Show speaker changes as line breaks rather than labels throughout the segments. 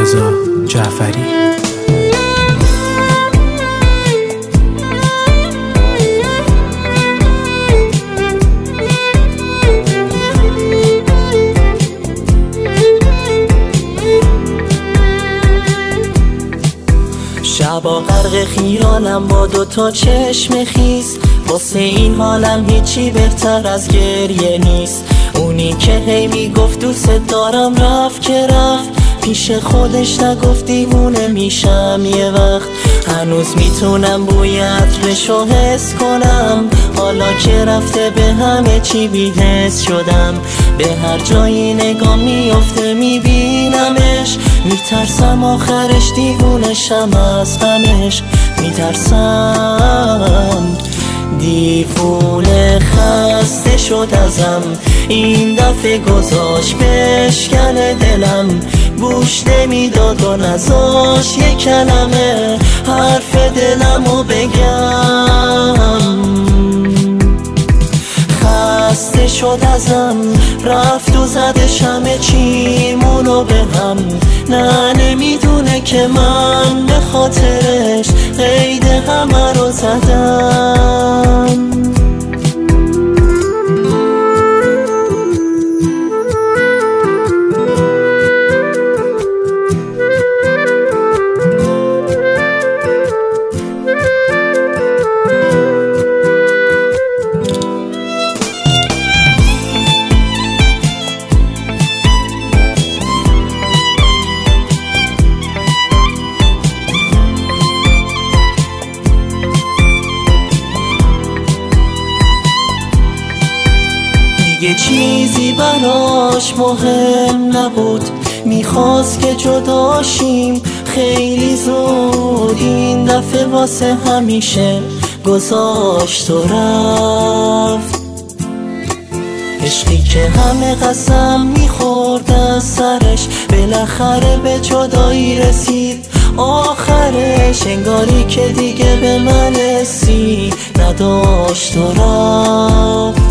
رضا جعفری.
شبا غرق خیالم با دوتا چشم خیس، واسه این حالم هیچی بهتر از گریه نیست. اونی که هی میگفت دوست دارم رفت که رفت، پیش خودش نگفت دیوونه میشم یه وقت. هنوز میتونم بوی عطرشو حس کنم، حالا که رفته به همه چی بی‌حس شدم. به هر جایی نگاه میفته میبینمش، میترسم آخرش دیوونشم از غمش. میترسم دیوونه خسته شد ازم، این دفعه گذاشت بشکنه دلم. گوش نمیداد و نذاش یه کلمه حرف دلمو بگم. خسته شد ازم، رفت و زدش همه چیمونو به هم. نه نمیدونه که من به خاطرش قید همه رو زدم. یه چیزی براش مهم نبود، میخواست که جداشیم خیلی زود. این دفعه واسه همیشه گذاشت و رفت. عشقی که همه قسم میخورد از سرش، بالاخره به جدایی رسید آخرش. انگاری که دیگه به من حسی نداشت و رفت.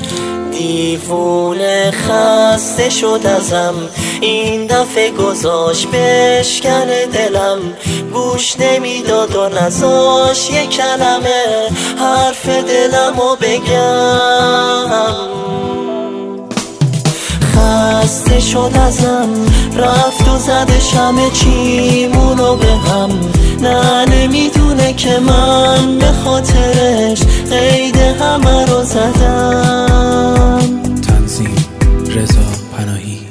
دیوونه خسته شد ازم، این دفعه گذاشت بشکنه دلم. گوش نمیداد و نذاش یه کلمه حرف دلمو بگم. خسته شد ازم، رفت و زدش همه چیمونو به هم. نه نمیدونه که من به خاطرش قید همه رو زدم.
تنظیم رضا پناهی.